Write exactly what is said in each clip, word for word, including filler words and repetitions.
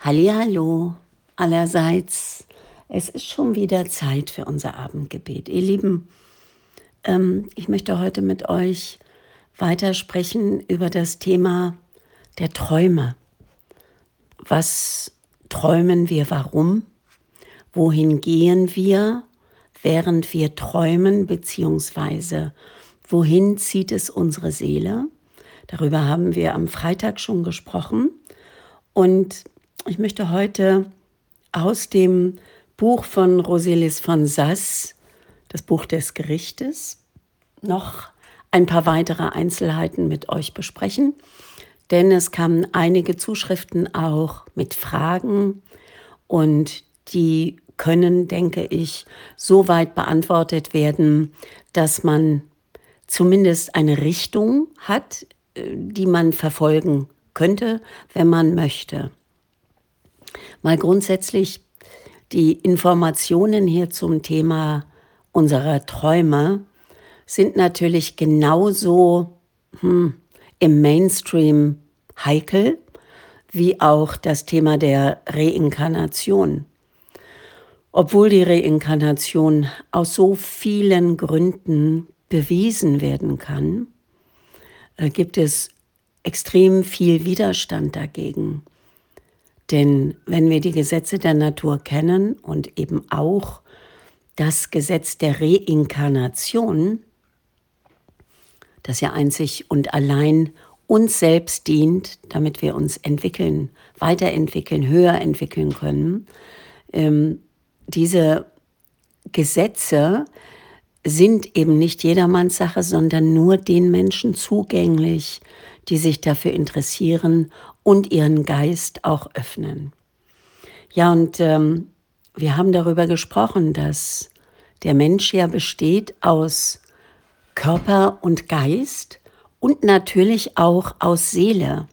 Hallihallo allerseits. Es ist schon wieder Zeit für unser Abendgebet. Ihr Lieben, ähm, ich möchte heute mit euch weitersprechen über das Thema der Träume. Was träumen wir, warum? Wohin gehen wir, während wir träumen, beziehungsweise wohin zieht es unsere Seele? Darüber haben wir am Freitag schon gesprochen. Und ich möchte heute aus dem Buch von Roselis von Sass, das Buch des Gerichtes, noch ein paar weitere Einzelheiten mit euch besprechen, denn es kamen einige Zuschriften auch mit Fragen und die können, denke ich, so weit beantwortet werden, dass man zumindest eine Richtung hat, die man verfolgen könnte, wenn man möchte. Mal grundsätzlich die Informationen hier zum Thema unserer Träume sind natürlich genauso hm, im Mainstream heikel wie auch das Thema der Reinkarnation. Obwohl die Reinkarnation aus so vielen Gründen bewiesen werden kann, äh, gibt es extrem viel Widerstand dagegen. Denn wenn wir die Gesetze der Natur kennen und eben auch das Gesetz der Reinkarnation, das ja einzig und allein uns selbst dient, damit wir uns entwickeln, weiterentwickeln, höher entwickeln können, ähm, diese Gesetze sind eben nicht jedermanns Sache, sondern nur den Menschen zugänglich, die sich dafür interessieren und ihren Geist auch öffnen. Ja, und ähm, wir haben darüber gesprochen, dass der Mensch ja besteht aus Körper und Geist und natürlich auch aus Seele.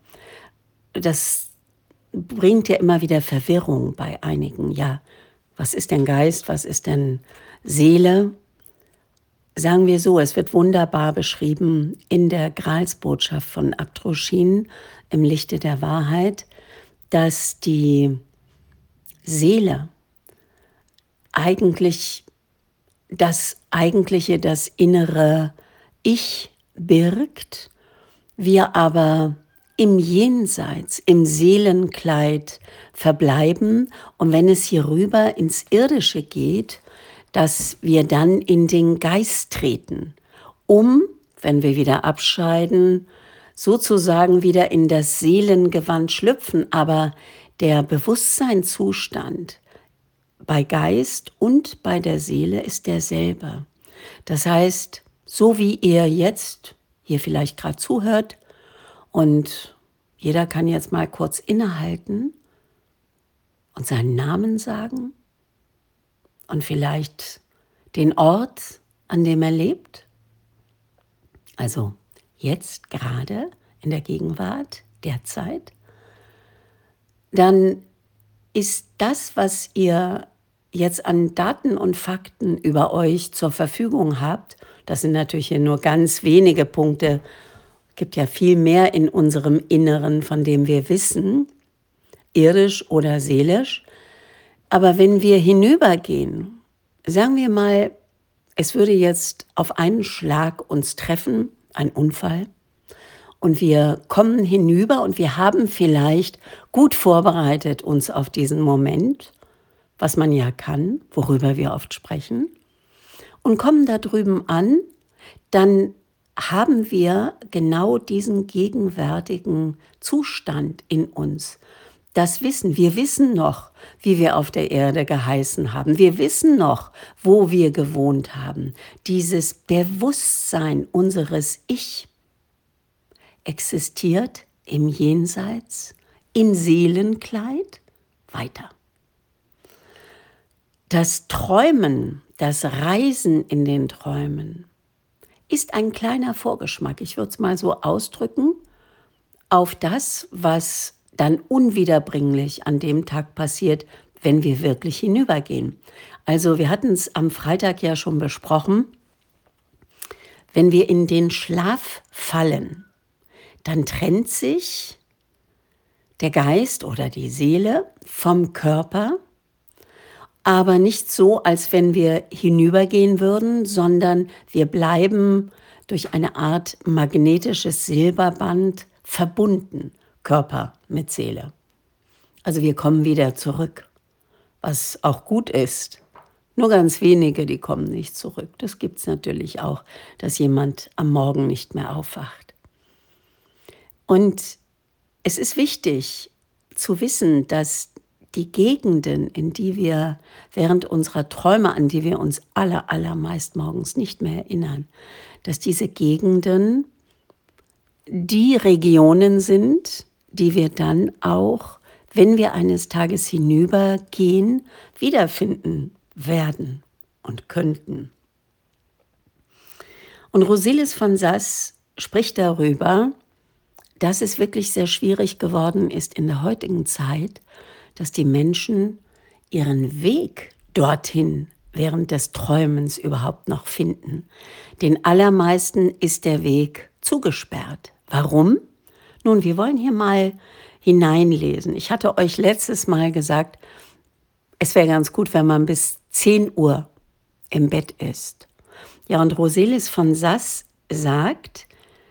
Das bringt ja immer wieder Verwirrung bei einigen. Ja, was ist denn Geist, was ist denn Seele? Sagen wir so, es wird wunderbar beschrieben in der Gralsbotschaft von Abdruschin im Lichte der Wahrheit, dass die Seele eigentlich das eigentliche, das innere Ich birgt, wir aber im Jenseits, im Seelenkleid verbleiben und wenn es hier rüber ins Irdische geht, dass wir dann in den Geist treten, um, wenn wir wieder abscheiden, sozusagen wieder in das Seelengewand schlüpfen. Aber der Bewusstseinszustand bei Geist und bei der Seele ist derselbe. Das heißt, so wie ihr jetzt hier vielleicht gerade zuhört und jeder kann jetzt mal kurz innehalten und seinen Namen sagen, und vielleicht den Ort, an dem er lebt, also jetzt gerade in der Gegenwart, derzeit, dann ist das, was ihr jetzt an Daten und Fakten über euch zur Verfügung habt, das sind natürlich hier nur ganz wenige Punkte, es gibt ja viel mehr in unserem Inneren, von dem wir wissen, irdisch oder seelisch. Aber wenn wir hinübergehen, sagen wir mal, es würde jetzt auf einen Schlag uns treffen, ein Unfall, und wir kommen hinüber und wir haben vielleicht gut vorbereitet uns auf diesen Moment, was man ja kann, worüber wir oft sprechen, und kommen da drüben an, dann haben wir genau diesen gegenwärtigen Zustand in uns. Das Wissen, wir wissen noch, wie wir auf der Erde geheißen haben. Wir wissen noch, wo wir gewohnt haben. Dieses Bewusstsein unseres Ich existiert im Jenseits, in Seelenkleid weiter. Das Träumen, das Reisen in den Träumen ist ein kleiner Vorgeschmack, ich würde es mal so ausdrücken, auf das, was dann unwiederbringlich an dem Tag passiert, wenn wir wirklich hinübergehen. Also wir hatten es am Freitag ja schon besprochen, wenn wir in den Schlaf fallen, dann trennt sich der Geist oder die Seele vom Körper, aber nicht so, als wenn wir hinübergehen würden, sondern wir bleiben durch eine Art magnetisches Silberband verbunden, Körper mit Seele. Also wir kommen wieder zurück, was auch gut ist. Nur ganz wenige, die kommen nicht zurück. Das gibt es natürlich auch, dass jemand am Morgen nicht mehr aufwacht. Und es ist wichtig zu wissen, dass die Gegenden, in die wir während unserer Träume, an die wir uns aller, allermeist morgens nicht mehr erinnern, dass diese Gegenden die Regionen sind, die wir dann auch, wenn wir eines Tages hinübergehen, wiederfinden werden und könnten. Und Rosilis von Sass spricht darüber, dass es wirklich sehr schwierig geworden ist in der heutigen Zeit, dass die Menschen ihren Weg dorthin während des Träumens überhaupt noch finden. Den allermeisten ist der Weg zugesperrt. Warum? Nun, wir wollen hier mal hineinlesen. Ich hatte euch letztes Mal gesagt, es wäre ganz gut, wenn man bis zehn Uhr im Bett ist. Ja, und Rosilis von Sass sagt,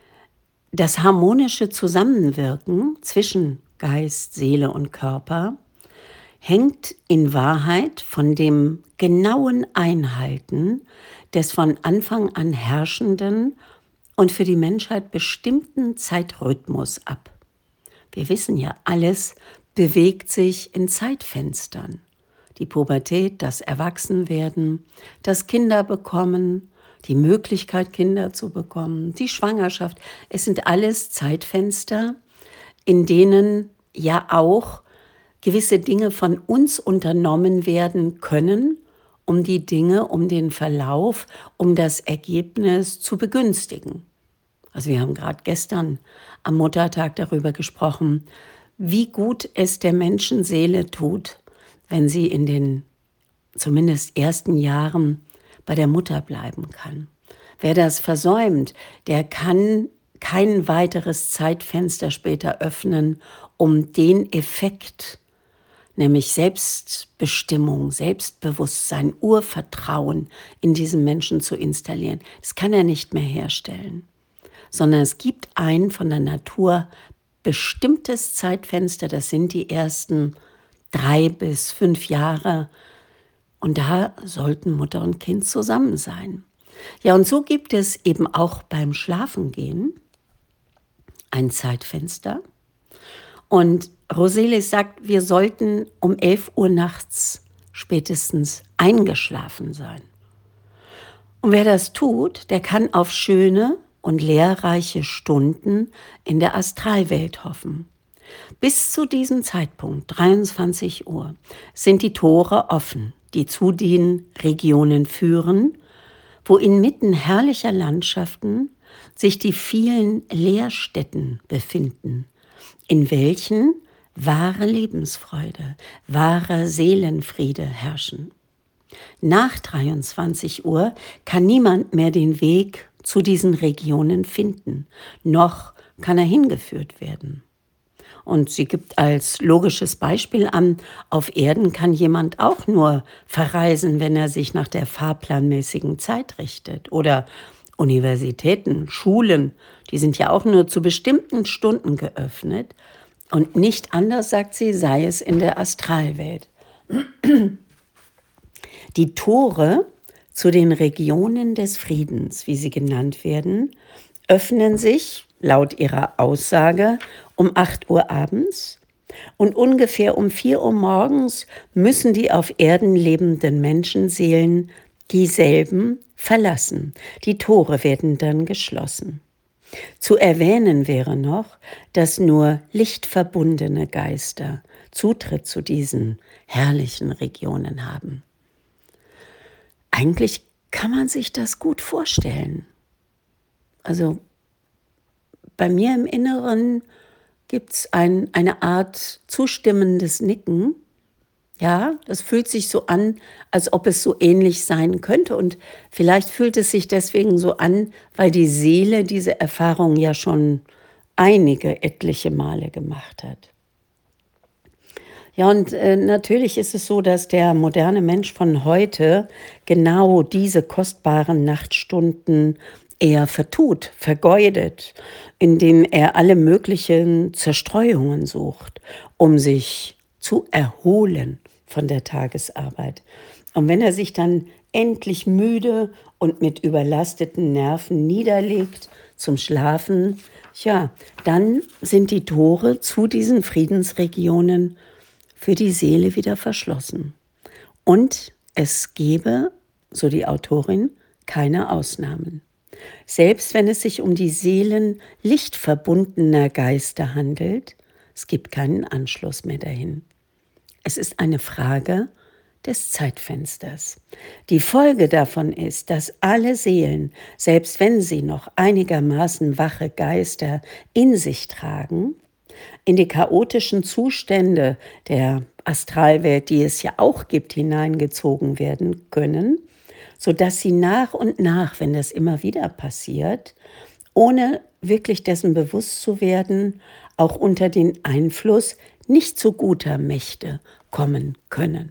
das harmonische Zusammenwirken zwischen Geist, Seele und Körper hängt in Wahrheit von dem genauen Einhalten des von Anfang an herrschenden und für die Menschheit bestimmten Zeitrhythmus ab. Wir wissen ja, alles bewegt sich in Zeitfenstern. Die Pubertät, das Erwachsenwerden, das Kinder bekommen, die Möglichkeit, Kinder zu bekommen, die Schwangerschaft. Es sind alles Zeitfenster, in denen ja auch gewisse Dinge von uns unternommen werden können, um die Dinge, um den Verlauf, um das Ergebnis zu begünstigen. Also wir haben gerade gestern am Muttertag darüber gesprochen, wie gut es der Menschenseele tut, wenn sie in den zumindest ersten Jahren bei der Mutter bleiben kann. Wer das versäumt, der kann kein weiteres Zeitfenster später öffnen, um den Effekt, nämlich Selbstbestimmung, Selbstbewusstsein, Urvertrauen in diesen Menschen zu installieren. Das kann er nicht mehr herstellen, sondern es gibt ein von der Natur bestimmtes Zeitfenster, das sind die ersten drei bis fünf Jahre, und da sollten Mutter und Kind zusammen sein. Ja, und so gibt es eben auch beim Schlafengehen ein Zeitfenster. Und Rosilis sagt, wir sollten um elf Uhr nachts spätestens eingeschlafen sein. Und wer das tut, der kann auf schöne und lehrreiche Stunden in der Astralwelt hoffen. Bis zu diesem Zeitpunkt, dreiundzwanzig Uhr, sind die Tore offen, die zu den Regionen führen, wo inmitten herrlicher Landschaften sich die vielen Lehrstätten befinden, in welchen wahre Lebensfreude, wahre Seelenfriede herrschen. Nach dreiundzwanzig Uhr kann niemand mehr den Weg zu diesen Regionen finden, noch kann er hingeführt werden. Und sie gibt als logisches Beispiel an, auf Erden kann jemand auch nur verreisen, wenn er sich nach der fahrplanmäßigen Zeit richtet. Oder Universitäten, Schulen, die sind ja auch nur zu bestimmten Stunden geöffnet. Und nicht anders, sagt sie, sei es in der Astralwelt. Die Tore zu den Regionen des Friedens, wie sie genannt werden, öffnen sich laut ihrer Aussage um acht Uhr abends und ungefähr um vier Uhr morgens müssen die auf Erden lebenden Menschenseelen dieselben verlassen. Die Tore werden dann geschlossen. Zu erwähnen wäre noch, dass nur lichtverbundene Geister Zutritt zu diesen herrlichen Regionen haben. Eigentlich kann man sich das gut vorstellen. Also bei mir im Inneren gibt es ein, eine Art zustimmendes Nicken. Ja, das fühlt sich so an, als ob es so ähnlich sein könnte. Und vielleicht fühlt es sich deswegen so an, weil die Seele diese Erfahrung ja schon einige, etliche Male gemacht hat. Ja, und äh, natürlich ist es so, dass der moderne Mensch von heute genau diese kostbaren Nachtstunden eher vertut, vergeudet, indem er alle möglichen Zerstreuungen sucht, um sich zu erholen von der Tagesarbeit. Und wenn er sich dann endlich müde und mit überlasteten Nerven niederlegt zum Schlafen, ja, dann sind die Tore zu diesen Friedensregionen für die Seele wieder verschlossen. Und es gebe, so die Autorin, keine Ausnahmen. Selbst wenn es sich um die Seelen lichtverbundener Geister handelt, es gibt keinen Anschluss mehr dahin. Es ist eine Frage des Zeitfensters. Die Folge davon ist, dass alle Seelen, selbst wenn sie noch einigermaßen wache Geister in sich tragen, in die chaotischen Zustände der Astralwelt, die es ja auch gibt, hineingezogen werden können, sodass sie nach und nach, wenn das immer wieder passiert, ohne wirklich dessen bewusst zu werden, auch unter den Einfluss nicht so guter Mächte kommen können.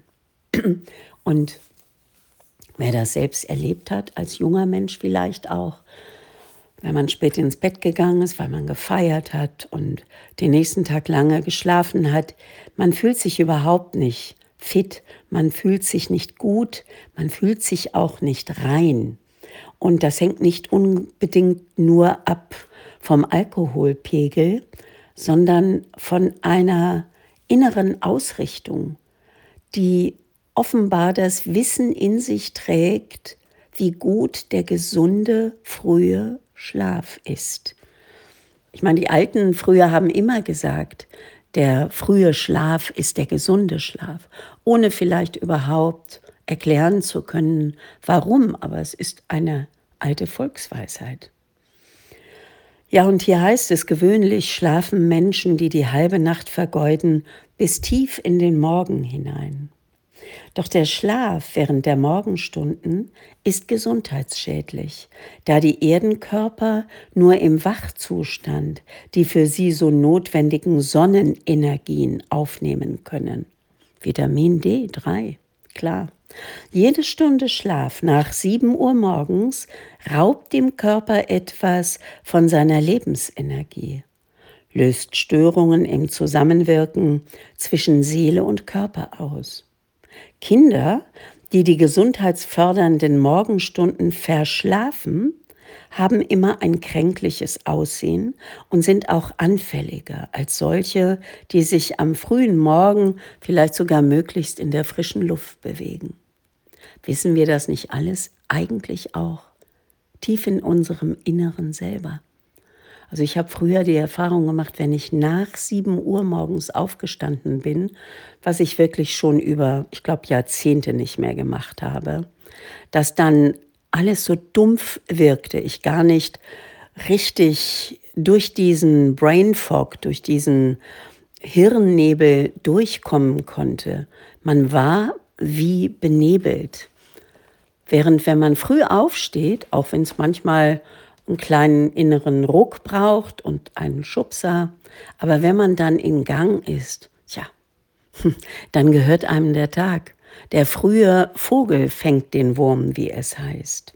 Und wer das selbst erlebt hat, als junger Mensch vielleicht auch, wenn man spät ins Bett gegangen ist, weil man gefeiert hat und den nächsten Tag lange geschlafen hat, man fühlt sich überhaupt nicht fit, man fühlt sich nicht gut, man fühlt sich auch nicht rein. Und das hängt nicht unbedingt nur ab vom Alkoholpegel, sondern von einer inneren Ausrichtung, die offenbar das Wissen in sich trägt, wie gut der gesunde, frühe Schlaf ist. Ich meine, die Alten früher haben immer gesagt, der frühe Schlaf ist der gesunde Schlaf, ohne vielleicht überhaupt erklären zu können, warum, aber es ist eine alte Volksweisheit. Ja, und hier heißt es, gewöhnlich schlafen Menschen, die die halbe Nacht vergeuden, bis tief in den Morgen hinein. Doch der Schlaf während der Morgenstunden ist gesundheitsschädlich, da die Erdenkörper nur im Wachzustand die für sie so notwendigen Sonnenenergien aufnehmen können. Vitamin D drei, klar. Jede Stunde Schlaf nach sieben Uhr morgens raubt dem Körper etwas von seiner Lebensenergie, löst Störungen im Zusammenwirken zwischen Seele und Körper aus. Kinder, die die gesundheitsfördernden Morgenstunden verschlafen, haben immer ein kränkliches Aussehen und sind auch anfälliger als solche, die sich am frühen Morgen vielleicht sogar möglichst in der frischen Luft bewegen. Wissen wir das nicht alles eigentlich auch tief in unserem Inneren selber? Also ich habe früher die Erfahrung gemacht, wenn ich nach sieben Uhr morgens aufgestanden bin, was ich wirklich schon über, ich glaube, Jahrzehnte nicht mehr gemacht habe, dass dann alles so dumpf wirkte, ich gar nicht richtig durch diesen Brain Fog, durch diesen Hirnnebel durchkommen konnte. Man war wie benebelt. Während wenn man früh aufsteht, auch wenn es manchmal einen kleinen inneren Ruck braucht und einen Schubser, aber wenn man dann in Gang ist, tja, dann gehört einem der Tag. Der frühe Vogel fängt den Wurm, wie es heißt.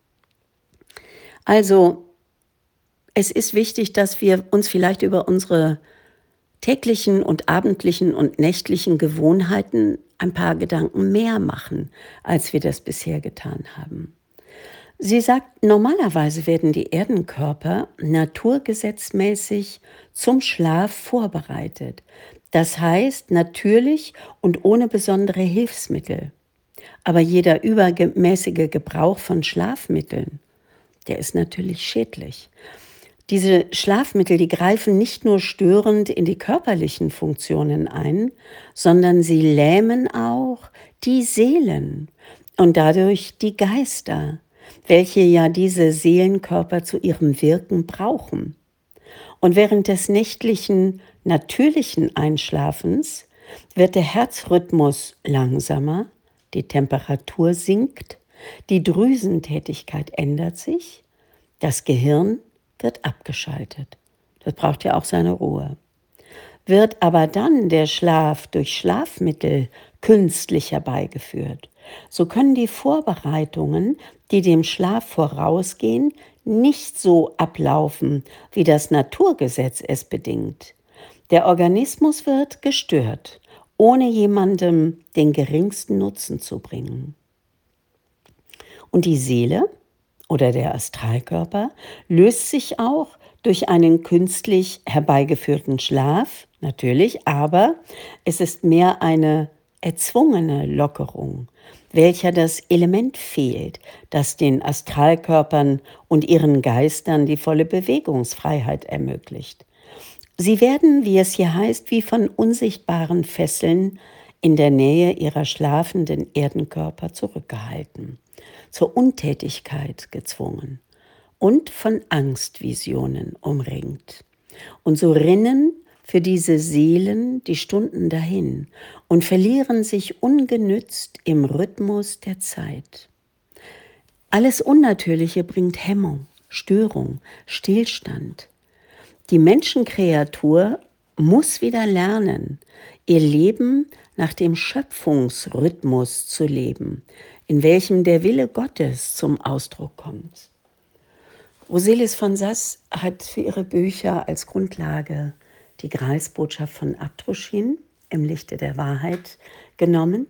Also, es ist wichtig, dass wir uns vielleicht über unsere täglichen und abendlichen und nächtlichen Gewohnheiten ein paar Gedanken mehr machen, als wir das bisher getan haben. Sie sagt, normalerweise werden die Erdenkörper naturgesetzmäßig zum Schlaf vorbereitet. Das heißt natürlich und ohne besondere Hilfsmittel. Aber jeder übermäßige Gebrauch von Schlafmitteln, der ist natürlich schädlich. Diese Schlafmittel, die greifen nicht nur störend in die körperlichen Funktionen ein, sondern sie lähmen auch die Seelen und dadurch die Geister, welche ja diese Seelenkörper zu ihrem Wirken brauchen. Und während des nächtlichen, natürlichen Einschlafens wird der Herzrhythmus langsamer, die Temperatur sinkt, die Drüsentätigkeit ändert sich, das Gehirn wird abgeschaltet. Das braucht ja auch seine Ruhe. Wird aber dann der Schlaf durch Schlafmittel künstlich herbeigeführt, so können die Vorbereitungen, die dem Schlaf vorausgehen, nicht so ablaufen, wie das Naturgesetz es bedingt. Der Organismus wird gestört, ohne jemandem den geringsten Nutzen zu bringen. Und die Seele oder der Astralkörper löst sich auch durch einen künstlich herbeigeführten Schlaf, natürlich, aber es ist mehr eine erzwungene Lockerung, welcher das Element fehlt, das den Astralkörpern und ihren Geistern die volle Bewegungsfreiheit ermöglicht. Sie werden, wie es hier heißt, wie von unsichtbaren Fesseln in der Nähe ihrer schlafenden Erdenkörper zurückgehalten, zur Untätigkeit gezwungen und von Angstvisionen umringt. Und so rinnen für diese Seelen die Stunden dahin und verlieren sich ungenützt im Rhythmus der Zeit. Alles Unnatürliche bringt Hemmung, Störung, Stillstand. Die Menschenkreatur muss wieder lernen, ihr Leben nach dem Schöpfungsrhythmus zu leben, in welchem der Wille Gottes zum Ausdruck kommt. Roselis von Sass hat für ihre Bücher als Grundlage die Gralsbotschaft von Abdruschin im Lichte der Wahrheit genommen.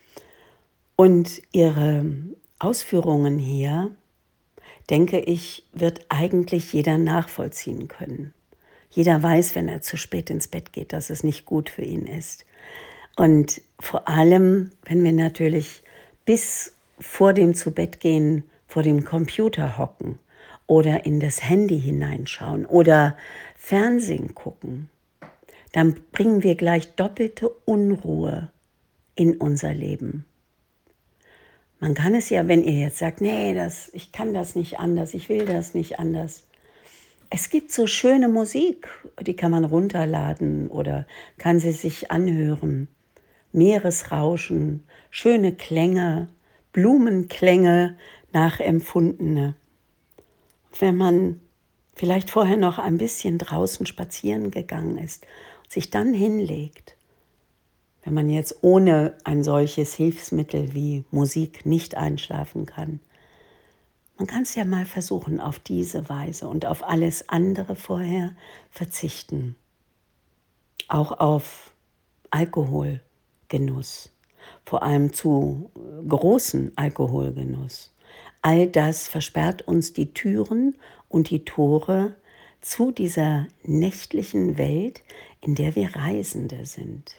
Und ihre Ausführungen hier, denke ich, wird eigentlich jeder nachvollziehen können. Jeder weiß, wenn er zu spät ins Bett geht, dass es nicht gut für ihn ist. Und vor allem, wenn wir natürlich bis vor dem Zubettgehen vor dem Computer hocken oder in das Handy hineinschauen oder Fernsehen gucken, dann bringen wir gleich doppelte Unruhe in unser Leben. Man kann es ja, wenn ihr jetzt sagt, nee, das, ich kann das nicht anders, ich will das nicht anders. Es gibt so schöne Musik, die kann man runterladen oder kann sie sich anhören. Meeresrauschen, schöne Klänge, Blumenklänge, nachempfundene. Wenn man vielleicht vorher noch ein bisschen draußen spazieren gegangen ist und sich dann hinlegt, wenn man jetzt ohne ein solches Hilfsmittel wie Musik nicht einschlafen kann, man kann es ja mal versuchen, auf diese Weise und auf alles andere vorher verzichten. Auch auf Alkoholgenuss, vor allem zu großen Alkoholgenuss. All das versperrt uns die Türen und die Tore zu dieser nächtlichen Welt, in der wir Reisende sind.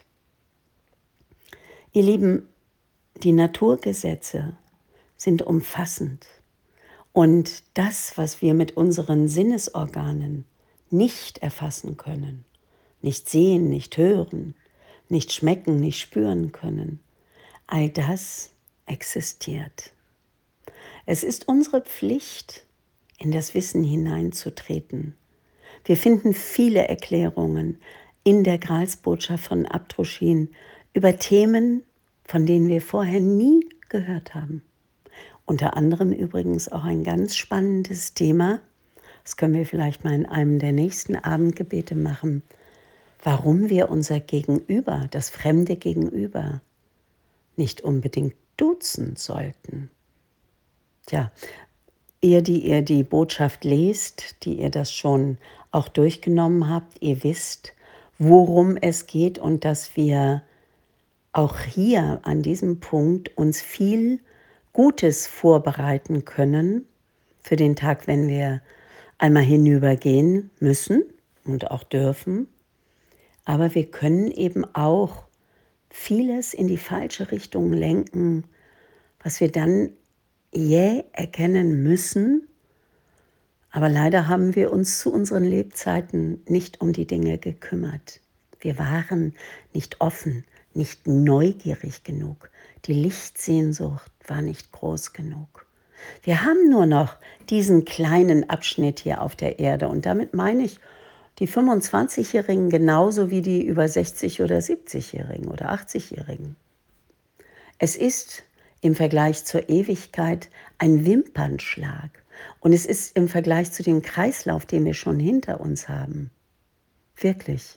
Ihr Lieben, die Naturgesetze sind umfassend. Und das, was wir mit unseren Sinnesorganen nicht erfassen können, nicht sehen, nicht hören, nicht schmecken, nicht spüren können, all das existiert. Es ist unsere Pflicht, in das Wissen hineinzutreten. Wir finden viele Erklärungen in der Gralsbotschaft von Abdruschin über Themen, von denen wir vorher nie gehört haben. Unter anderem übrigens auch ein ganz spannendes Thema, das können wir vielleicht mal in einem der nächsten Abendgebete machen, warum wir unser Gegenüber, das fremde Gegenüber, nicht unbedingt duzen sollten. Tja, ihr, die ihr die Botschaft lest, die ihr das schon auch durchgenommen habt, ihr wisst, worum es geht und dass wir auch hier an diesem Punkt uns viel Gutes vorbereiten können für den Tag, wenn wir einmal hinübergehen müssen und auch dürfen. Aber wir können eben auch vieles in die falsche Richtung lenken, was wir dann jäh erkennen müssen. Aber leider haben wir uns zu unseren Lebzeiten nicht um die Dinge gekümmert. Wir waren nicht offen, nicht neugierig genug. Die Lichtsehnsucht war nicht groß genug. Wir haben nur noch diesen kleinen Abschnitt hier auf der Erde. Und damit meine ich die fünfundzwanzigjährigen genauso wie die über sechzig- oder siebzigjährigen oder achtzigjährigen. Es ist im Vergleich zur Ewigkeit ein Wimpernschlag. Und es ist im Vergleich zu dem Kreislauf, den wir schon hinter uns haben, wirklich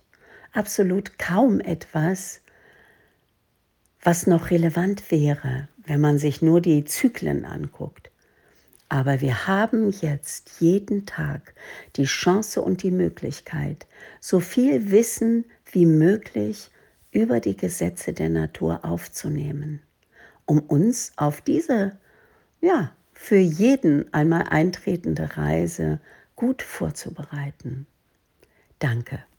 absolut kaum etwas, was noch relevant wäre, wenn man sich nur die Zyklen anguckt. Aber wir haben jetzt jeden Tag die Chance und die Möglichkeit, so viel Wissen wie möglich über die Gesetze der Natur aufzunehmen, um uns auf diese, ja, für jeden einmal eintretende Reise gut vorzubereiten. Danke.